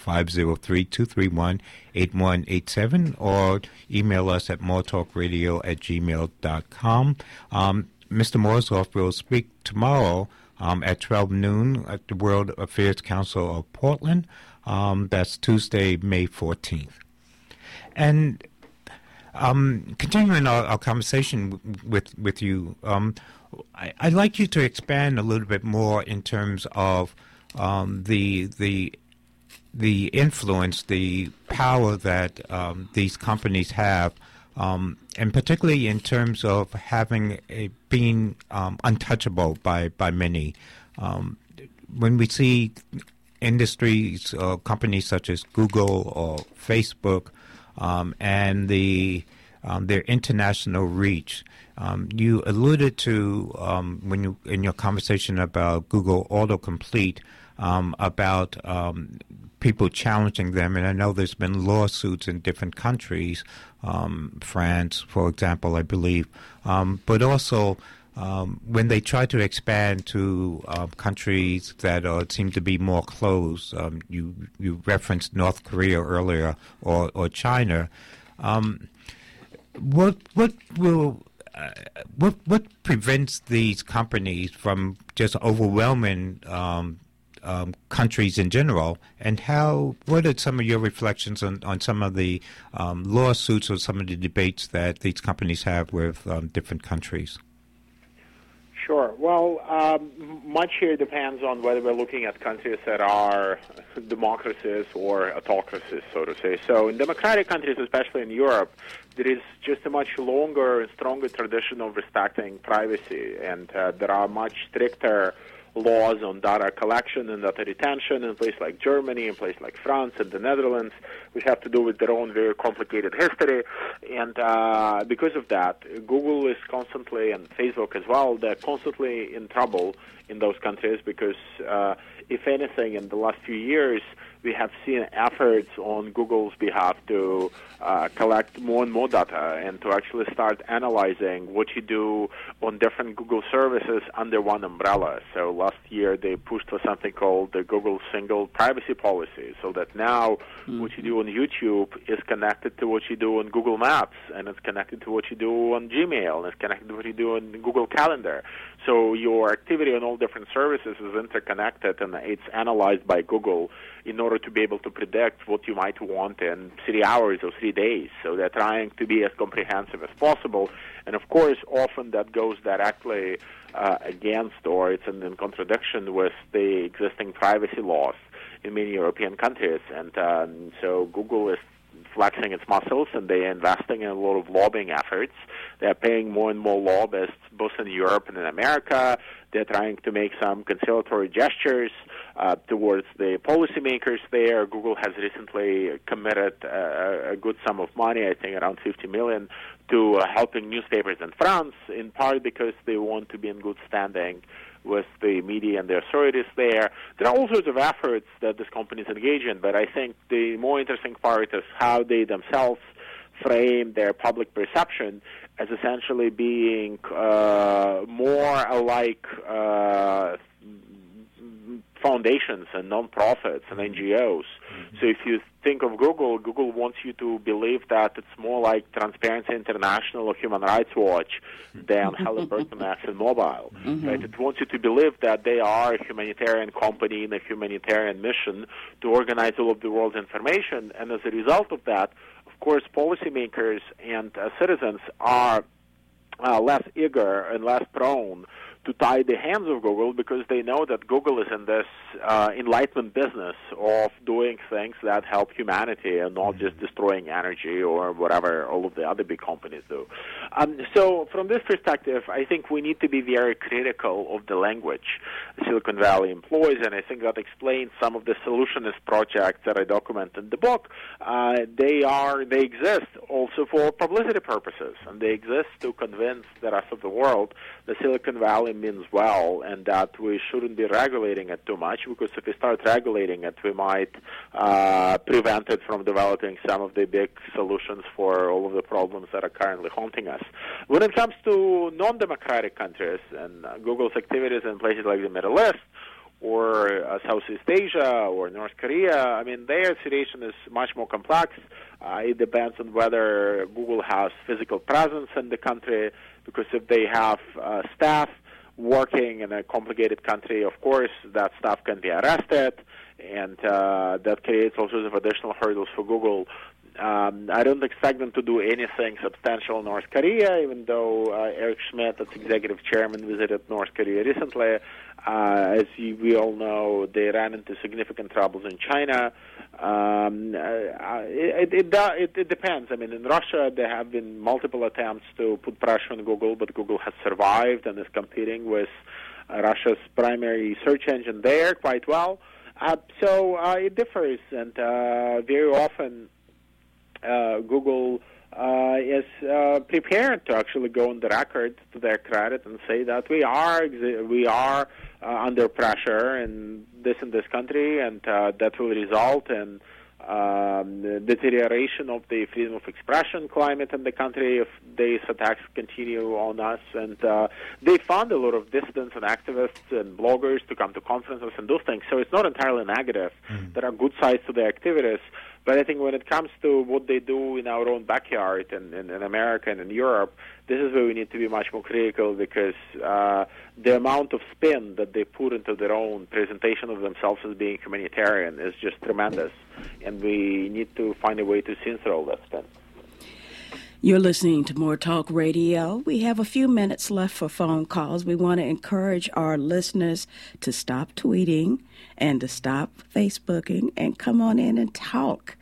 503-231-8187 or email us at moretalkradio@gmail.com. Mr. Morozov will speak tomorrow at 12 noon at the World Affairs Council of Portland. That's Tuesday, May 14th. And continuing our conversation with you, I'd like you to expand a little bit more in terms of the influence, the power that these companies have, and particularly in terms of having being untouchable by many. When we see industries, companies such as Google or Facebook, and their international reach. You alluded to when you in your conversation about Google Autocomplete about people challenging them, and I know there's been lawsuits in different countries, France, for example, I believe, but also. When they try to expand to countries that seem to be more closed, you referenced North Korea earlier, or China. What will what prevents these companies from just overwhelming countries in general, and what are some of your reflections on some of the lawsuits or some of the debates that these companies have with different countries? Sure. Well, much here depends on whether we're looking at countries that are democracies or autocracies, so to say. So in democratic countries, especially in Europe, there is just a much longer and stronger tradition of respecting privacy, and there are much stricter laws on data collection and data retention in places like Germany, in places like France and the Netherlands, which have to do with their own very complicated history. And because of that, Google is constantly, and Facebook as well, they're constantly in trouble in those countries because, if anything, in the last few years, we have seen efforts on Google's behalf to collect more and more data and to actually start analyzing what you do on different Google services under one umbrella. So last year they pushed for something called the Google Single Privacy Policy, so that now what you do on YouTube is connected to what you do on Google Maps, and it's connected to what you do on Gmail, and it's connected to what you do on Google Calendar. So your activity on all different services is interconnected, and it's analyzed by Google in order to be able to predict what you might want in 3 hours or 3 days. So they're trying to be as comprehensive as possible. And, of course, often that goes directly against, or it's in contradiction with the existing privacy laws in many European countries. And so Google is flexing its muscles, and they're investing in a lot of lobbying efforts. They're paying more and more lobbyists, both in Europe and in America. They're trying to make some conciliatory gestures towards the policymakers there. Google has recently committed a good sum of money, I think around $50 million, to helping newspapers in France, in part because they want to be in good standing with the media and the authorities there. There are all sorts of efforts that these companies engage in, but I think the more interesting part is how they themselves frame their public perception as essentially being more alike foundations and non-profits and NGOs. So if you think of Google, Google wants you to believe that it's more like Transparency International or Human Rights Watch than Halliburton and ExxonMobil. Right? It wants you to believe that they are a humanitarian company and a humanitarian mission to organize all of the world's information. And as a result of that, of course, policymakers and citizens are less eager and less prone to tie the hands of Google because they know that Google is in this enlightenment business of doing things that help humanity and not just destroying energy or whatever all of the other big companies do. So from this perspective, I think we need to be very critical of the language Silicon Valley employs, and I think that explains some of the solutionist projects that I document in the book. They exist also for publicity purposes, and they exist to convince the rest of the world that Silicon Valley means well and that we shouldn't be regulating it too much, because if we start regulating it, we might prevent it from developing some of the big solutions for all of the problems that are currently haunting us. When it comes to non-democratic countries and Google's activities in places like the Middle East or Southeast Asia or North Korea, I mean, their situation is much more complex. It depends on whether Google has physical presence in the country, because if they have staff working in a complicated country, of course, that staff can be arrested, and that creates all sorts of additional hurdles for Google. I don't expect them to do anything substantial in North Korea, even though Eric Schmidt, its executive chairman, visited North Korea recently. As we all know, they ran into significant troubles in China. It depends. I mean, in Russia, there have been multiple attempts to put pressure on Google, but Google has survived and is competing with Russia's primary search engine there quite well. So it differs, and very often Google is prepared to actually go on the record to their credit and say that we are under pressure in this country, and that will result in deterioration of the freedom of expression climate in the country if these attacks continue on us. And they fund a lot of dissidents and activists and bloggers to come to conferences and those things. So it's not entirely negative. There are good sides to their activities. But I think when it comes to what they do in our own backyard in America and in Europe, this is where we need to be much more critical, because the amount of spin that they put into their own presentation of themselves as being humanitarian is just tremendous, and we need to find a way to censor all that spin. You're listening to More Talk Radio. We have a few minutes left for phone calls. We want to encourage our listeners to stop tweeting and to stop Facebooking and come on in and talk.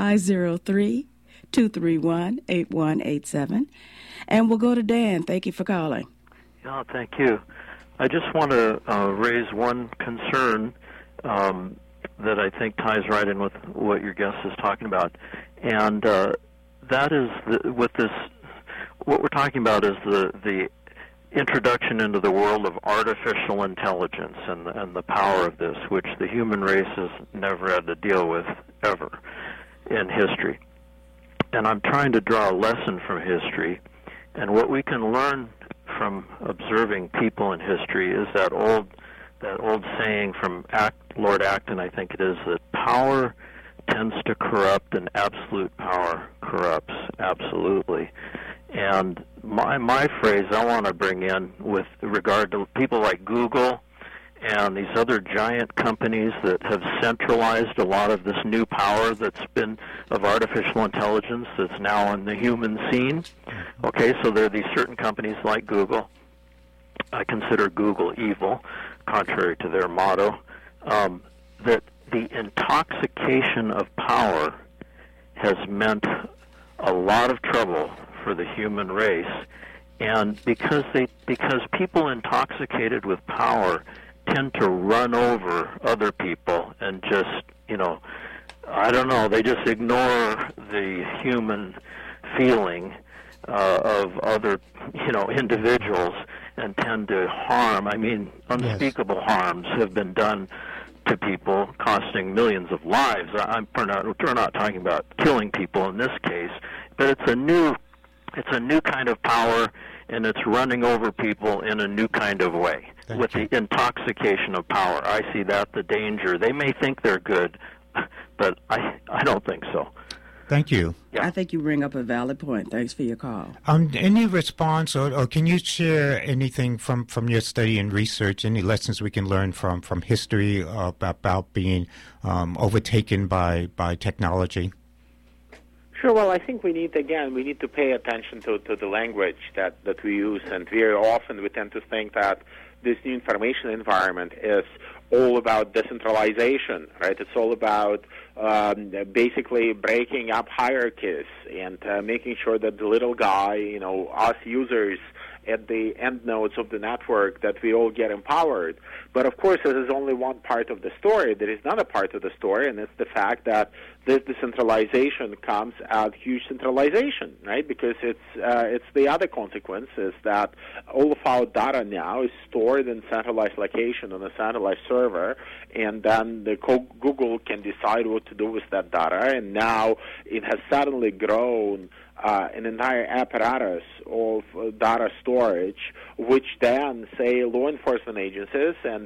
503-231-8187. And we'll go to Dan. Thank you for calling. Yeah, thank you. I just want to raise one concern that I think ties right in with what your guest is talking about. And that is, what we're talking about is the introduction into the world of artificial intelligence and the power of this, which the human race has never had to deal with ever in history. And I'm trying to draw a lesson from history, and what we can learn from observing people in history is that old saying from Lord Acton, I think it is, that power tends to corrupt and absolute power corrupts absolutely. And my phrase I want to bring in with regard to people like Google and these other giant companies that have centralized a lot of this new power that's been of artificial intelligence that's now on the human scene. Okay, so there are these certain companies like Google. I consider Google evil, contrary to their motto, that the intoxication of power has meant a lot of trouble for the human race. And because people intoxicated with power tend to run over other people and just, they just ignore the human feeling of other, individuals and tend to harm. I mean, unspeakable harms have been done to people, costing millions of lives. We're not talking about killing people in this case, but it's a new kind of power, and it's running over people in a new kind of way. With the intoxication of power, I see that the danger. They may think they're good, but I don't think so. Thank you. Yeah. I think you bring up a valid point. Thanks for your call. Any response, or can you share anything from your study and research, any lessons we can learn from history about being overtaken by technology? Sure. Well, I think we need to pay attention to the language that we use, and very often we tend to think that this new information environment is all about decentralization, right? It's all about basically breaking up hierarchies and making sure that the little guy, us users at the end nodes of the network, that we all get empowered. But of course, this is only one part of the story. There is another part of the story, and it's the fact that this decentralization comes at huge centralization, right? Because it's the other consequence is that all of our data now is stored in centralized location on a centralized server, and then Google can decide what to do with that data, and now it has suddenly grown an entire apparatus of data storage, which then, say, law enforcement agencies and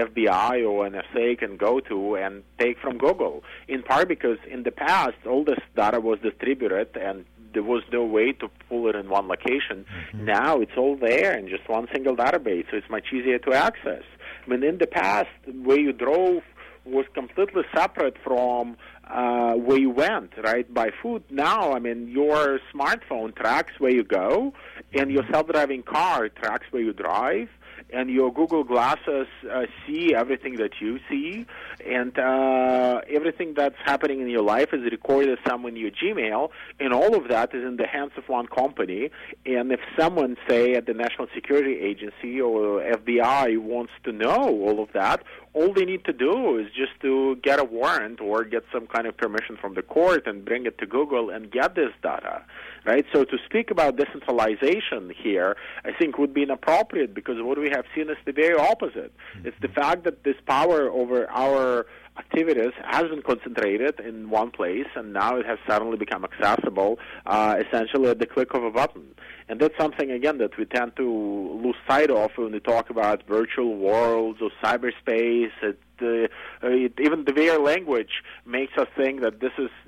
FBI or NSA can go to and take from Google, in part because in the past all this data was distributed and there was no way to pull it in one location. Mm-hmm. Now it's all there in just one single database, so it's much easier to access. I mean, in the past, where you drove was completely separate from where you went, right, by food. Now, I mean, your smartphone tracks where you go, and your self-driving car tracks where you drive, and your Google Glasses see everything that you see, and everything that's happening in your life is recorded somewhere in your Gmail, and all of that is in the hands of one company. And if someone, say, at the National Security Agency or FBI wants to know all of that, all they need to do is just to get a warrant or get some kind of permission from the court and bring it to Google and get this data, right? So to speak about decentralization here, I think would be inappropriate, because what we have seen is the very opposite. It's the fact that this power over our activities has been concentrated in one place, and now it has suddenly become accessible essentially at the click of a button. And that's something, again, that we tend to lose sight of when we talk about virtual worlds or cyberspace. Even the very language makes us think that this is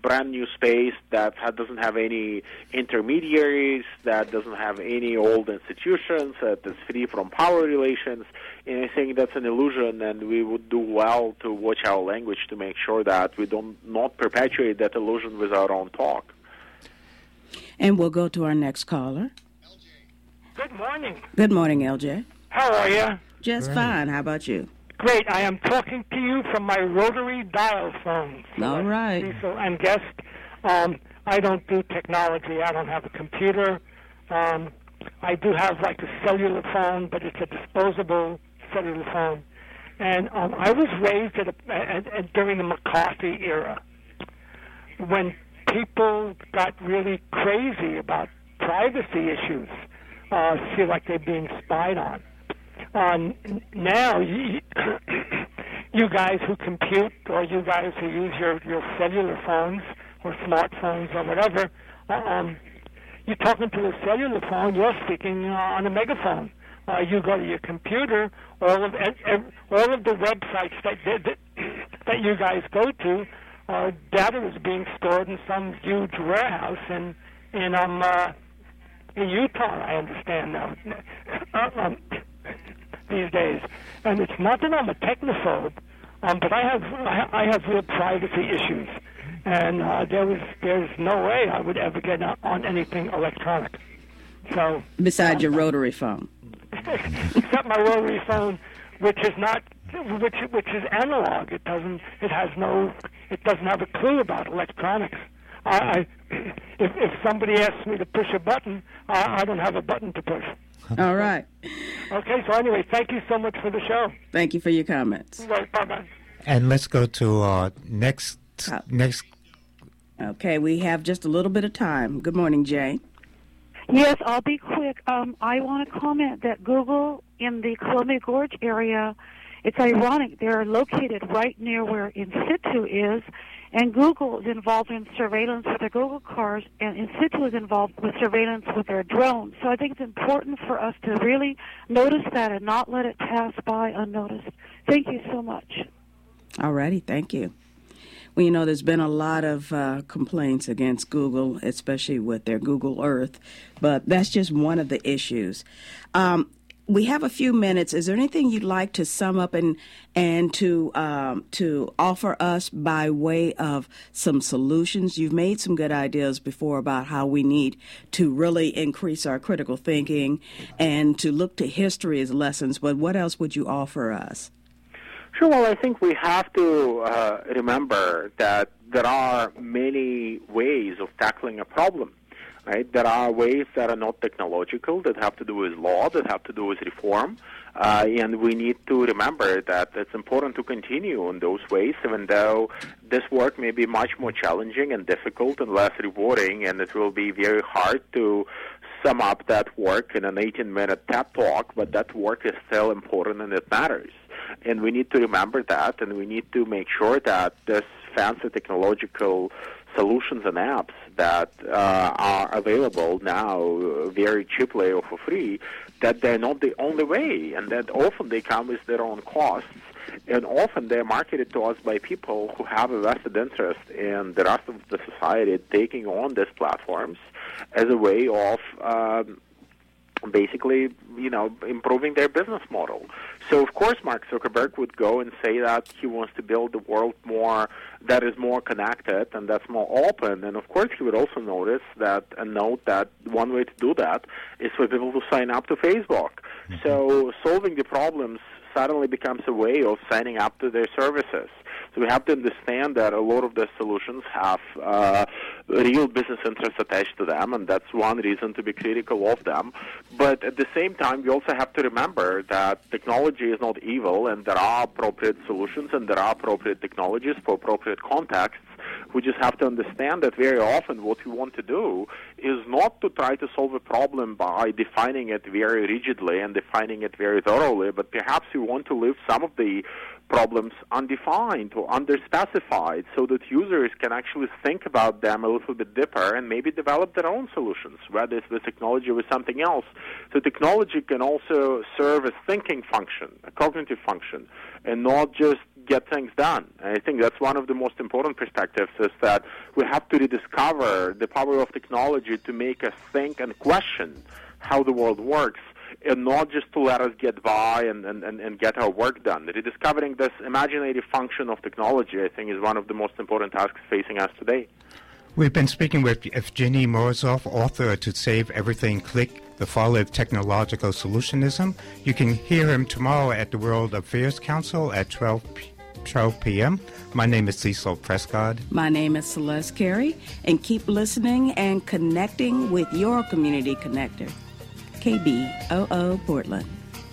brand new space that doesn't have any intermediaries, that doesn't have any old institutions, that is free from power relations. And I think that's an illusion, and we would do well to watch our language to make sure that we don't not perpetuate that illusion with our own talk. And we'll go to our next caller. Good morning. Good morning, LJ. How are you? Just fine. How about you? Great. I am talking to you from my rotary dial phone. All right. Cecil and guest. I don't do technology. I don't have a computer. I do have like a cellular phone, but it's a disposable cellular phone. And I was raised during the McCarthy era, when people got really crazy about privacy issues, feel like they're being spied on. Now, you guys who compute, or you guys who use your cellular phones or smartphones or whatever, you're talking to a cellular phone, you're speaking on a megaphone. You go to your computer, all of the websites that you guys go to, data is being stored in some huge warehouse in Utah, I understand now, these days. And it's not that I'm a technophobe, but I have real privacy issues, and there's no way I would ever get on anything electronic. So besides your rotary phone. Except my rotary phone, which is analog. It doesn't have a clue about electronics. If somebody asks me to push a button, I don't have a button to push. All right. Okay. So anyway, thank you so much for the show. Thank you for your comments. Right, bye-bye. And let's go to next. Okay, we have just a little bit of time. Good morning, Jay. Yes, I'll be quick. I want to comment that Google in the Columbia Gorge area, it's ironic, they're located right near where In Situ is, and Google is involved in surveillance with their Google cars, and In Situ is involved with surveillance with their drones. So I think it's important for us to really notice that and not let it pass by unnoticed. Thank you so much. All righty, thank you. Well, there's been a lot of complaints against Google, especially with their Google Earth, but that's just one of the issues. We have a few minutes. Is there anything you'd like to sum up and to offer us by way of some solutions? You've made some good ideas before about how we need to really increase our critical thinking and to look to history as lessons, but what else would you offer us? Sure. Well, I think we have to remember that there are many ways of tackling a problem, right? There are ways that are not technological, that have to do with law, that have to do with reform, and we need to remember that it's important to continue in those ways, even though this work may be much more challenging and difficult and less rewarding, and it will be very hard to sum up that work in an 18-minute TED Talk, but that work is still important and it matters. And we need to remember that, and we need to make sure that this fancy technological solutions and apps that are available now very cheaply or for free, that they're not the only way, and that often they come with their own costs, and often they're marketed to us by people who have a vested interest in the rest of the society taking on these platforms as a way of basically, improving their business model. So, of course, Mark Zuckerberg would go and say that he wants to build the world that is more connected and that's more open. And, of course, he would also note that one way to do that is for people to sign up to Facebook. Mm-hmm. So solving the problems suddenly becomes a way of signing up to their services. So we have to understand that a lot of the solutions have real business interests attached to them, and that's one reason to be critical of them. But at the same time, we also have to remember that technology is not evil, and there are appropriate solutions and there are appropriate technologies for appropriate contexts. We just have to understand that very often what we want to do is not to try to solve a problem by defining it very rigidly and defining it very thoroughly, but perhaps we want to leave some of the problems undefined or underspecified so that users can actually think about them a little bit deeper and maybe develop their own solutions, whether it's with technology or with something else. So technology can also serve as thinking function, a cognitive function, and not just get things done. And I think that's one of the most important perspectives, is that we have to rediscover the power of technology to make us think and question how the world works, and not just to let us get by and get our work done. Rediscovering this imaginative function of technology, I think, is one of the most important tasks facing us today. We've been speaking with Evgeny Morozov, author to Save Everything Click, The Fall of Technological Solutionism. You can hear him tomorrow at the World Affairs Council at 12 p.m. My name is Cecil Prescott. My name is Celeste Carey, and keep listening and connecting with your community connector. KBOO Portland.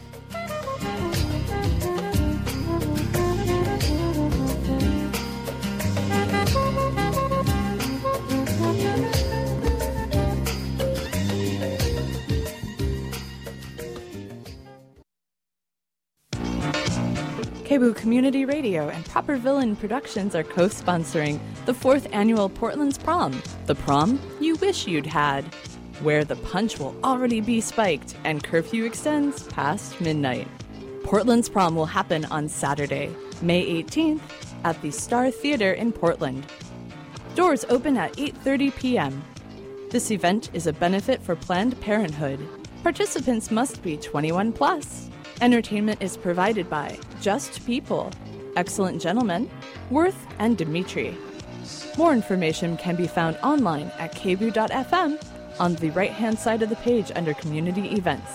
KBOO Community Radio and Proper Villain Productions are co-sponsoring the 4th annual Portland's Prom, the prom you wish you'd had, where the punch will already be spiked and curfew extends past midnight. Portland's Prom will happen on Saturday, May 18th at the Star Theater in Portland. Doors open at 8:30 p.m. This event is a benefit for Planned Parenthood. Participants must be 21 plus. Entertainment is provided by Just People, Excellent Gentlemen, Worth, and Dimitri. More information can be found online at kboo.fm on the right-hand side of the page under Community Events.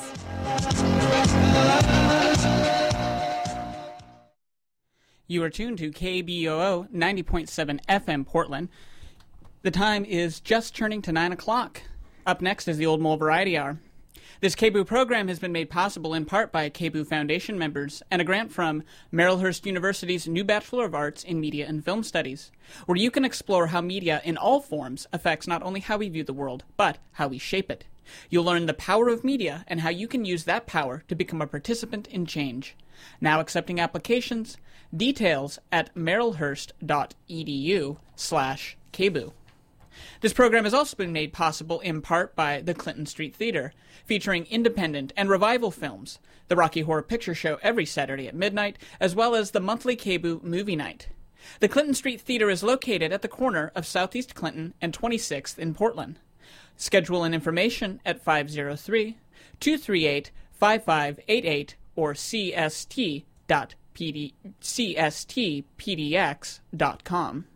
You are tuned to KBOO 90.7 FM Portland. The time is just turning to 9 o'clock. Up next is the Old Mole Variety Hour. This KBOO program has been made possible in part by KBOO Foundation members and a grant from Marylhurst University's new Bachelor of Arts in Media and Film Studies, where you can explore how media in all forms affects not only how we view the world, but how we shape it. You'll learn the power of media and how you can use that power to become a participant in change. Now accepting applications. Details at marylhurst.edu/KBOO. This program has also been made possible in part by the Clinton Street Theater, featuring independent and revival films, the Rocky Horror Picture Show every Saturday at midnight, as well as the monthly KBOO Movie Night. The Clinton Street Theater is located at the corner of Southeast Clinton and 26th in Portland. Schedule and information at 503-238-5588 or cstpdx.com.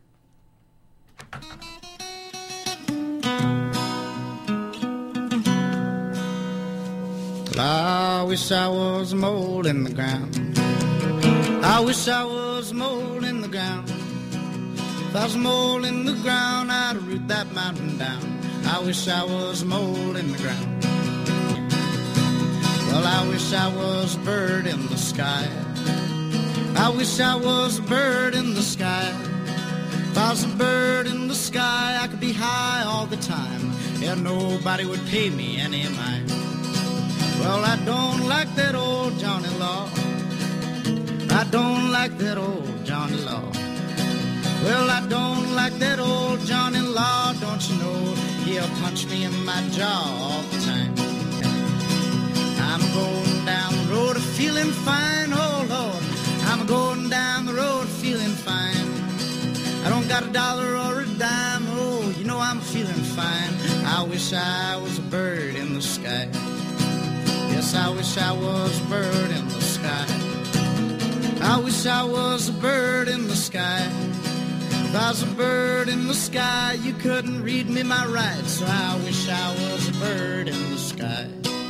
I wish I was a mole in the ground. I wish I was a mole in the ground. If I was a mole in the ground, I'd root that mountain down. I wish I was a mole in the ground. Well, I wish I was a bird in the sky. I wish I was a bird in the sky. If I was a bird in the sky, I could be high all the time. Yeah, nobody would pay me any mind. Well, I don't like that old Johnny Law. I don't like that old Johnny Law. Well, I don't like that old Johnny Law. Don't you know he'll punch me in my jaw all the time. I'm going down the road of feeling fine, oh Lord. I'm going down the road feeling fine. I don't got a dollar or a dime, oh, you know I'm feeling fine. I wish I was a bird in the sky. Yes, I wish I was a bird in the sky. I wish I was a bird in the sky. If I was a bird in the sky, you couldn't read me my rights. So I wish I was a bird in the sky.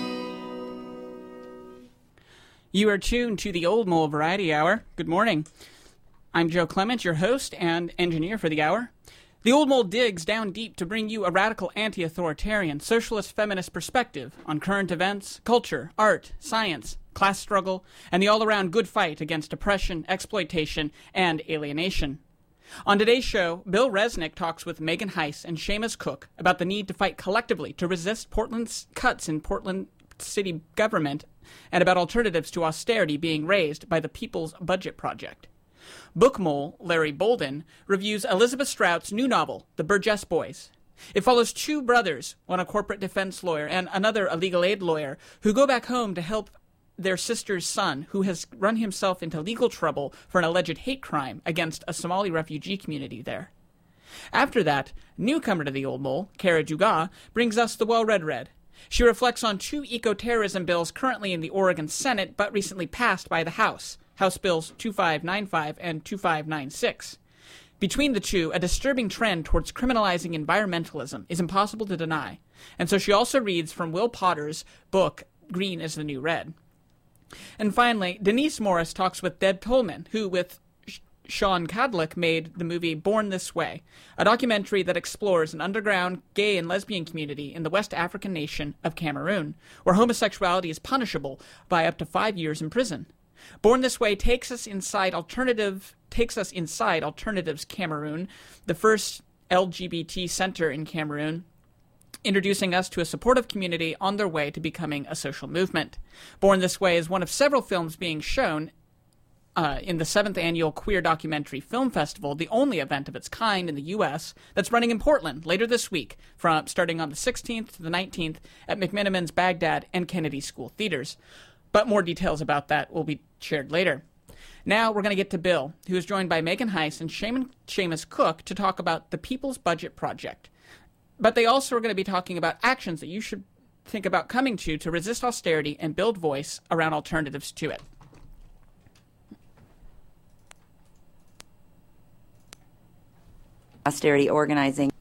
You are tuned to the Old Mole Variety Hour. Good morning. I'm Joe Clement, your host and engineer for the hour. The Old Mole digs down deep to bring you a radical anti-authoritarian, socialist feminist perspective on current events, culture, art, science, class struggle, and the all-around good fight against oppression, exploitation, and alienation. On today's show, Bill Resnick talks with Megan Heiss and Seamus Cook about the need to fight collectively to resist Portland's cuts in Portland city government and about alternatives to austerity being raised by the People's Budget Project. Book mole Larry Bolden reviews Elizabeth Strout's new novel, The Burgess Boys. It follows two brothers, one a corporate defense lawyer and another a legal aid lawyer, who go back home to help their sister's son, who has run himself into legal trouble for an alleged hate crime against a Somali refugee community there. After that, newcomer to the Old Mole, Kara Dugas, brings us The Well-Read Red. She reflects on two eco-terrorism bills currently in the Oregon Senate but recently passed by the House, House Bills 2595 and 2596. Between the two, a disturbing trend towards criminalizing environmentalism is impossible to deny, and so she also reads from Will Potter's book, Green is the New Red. And finally, Denise Morris talks with Deb Tolman, who, with Sean Cadlick, made the movie Born This Way, a documentary that explores an underground gay and lesbian community in the West African nation of Cameroon, where homosexuality is punishable by up to 5 years in prison. Born This Way takes us inside Alternatives Cameroon, the first LGBT center in Cameroon, introducing us to a supportive community on their way to becoming a social movement. Born This Way is one of several films being shown in the 7th Annual Queer Documentary Film Festival, the only event of its kind in the U.S. that's running in Portland later this week, starting on the 16th to the 19th at McMenamins Baghdad and Kennedy School Theaters. But more details about that will be shared later. Now we're going to get to Bill, who is joined by Megan Heiss and Seamus Cook to talk about the People's Budget Project. But they also are going to be talking about actions that you should think about coming to resist austerity and build voice around alternatives to it. Austerity organizing.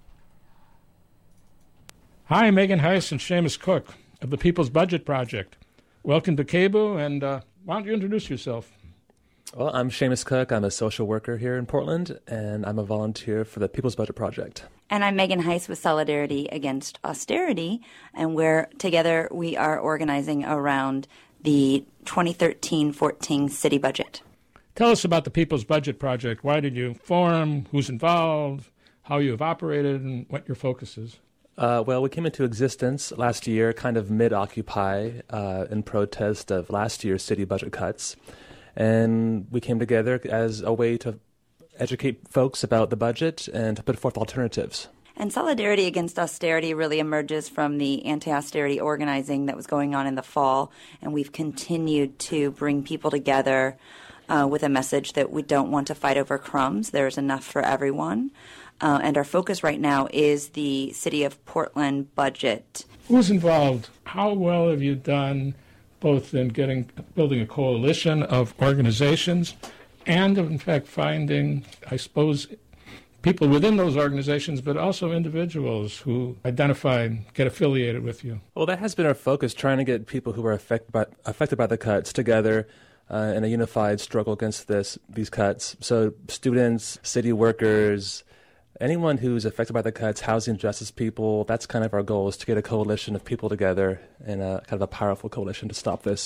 Hi, Megan Heiss and Seamus Cook of the People's Budget Project. Welcome to KBOO, and why don't you introduce yourself? Well, I'm Seamus Cook. I'm a social worker here in Portland, and I'm a volunteer for the People's Budget Project. And I'm Megan Heiss with Solidarity Against Austerity, and together we are organizing around the 2013-14 city budget. Tell us about the People's Budget Project. Why did you form? Who's involved? How you have operated, and what your focus is? Well, we came into existence last year, kind of mid-Occupy, in protest of last year's city budget cuts. And we came together as a way to educate folks about the budget and to put forth alternatives. And Solidarity Against Austerity really emerges from the anti-austerity organizing that was going on in the fall. And we've continued to bring people together with a message that we don't want to fight over crumbs. There's enough for everyone. And our focus right now is the City of Portland budget. Who's involved? How well have you done both in building a coalition of organizations and, in fact, finding, I suppose, people within those organizations, but also individuals who identify, get affiliated with you? Well, that has been our focus, trying to get people who are affected by the cuts together in a unified struggle against these cuts. So students, city workers, anyone who's affected by the cuts, housing justice people, that's kind of our goal, is to get a coalition of people together in a kind of a powerful coalition to stop this.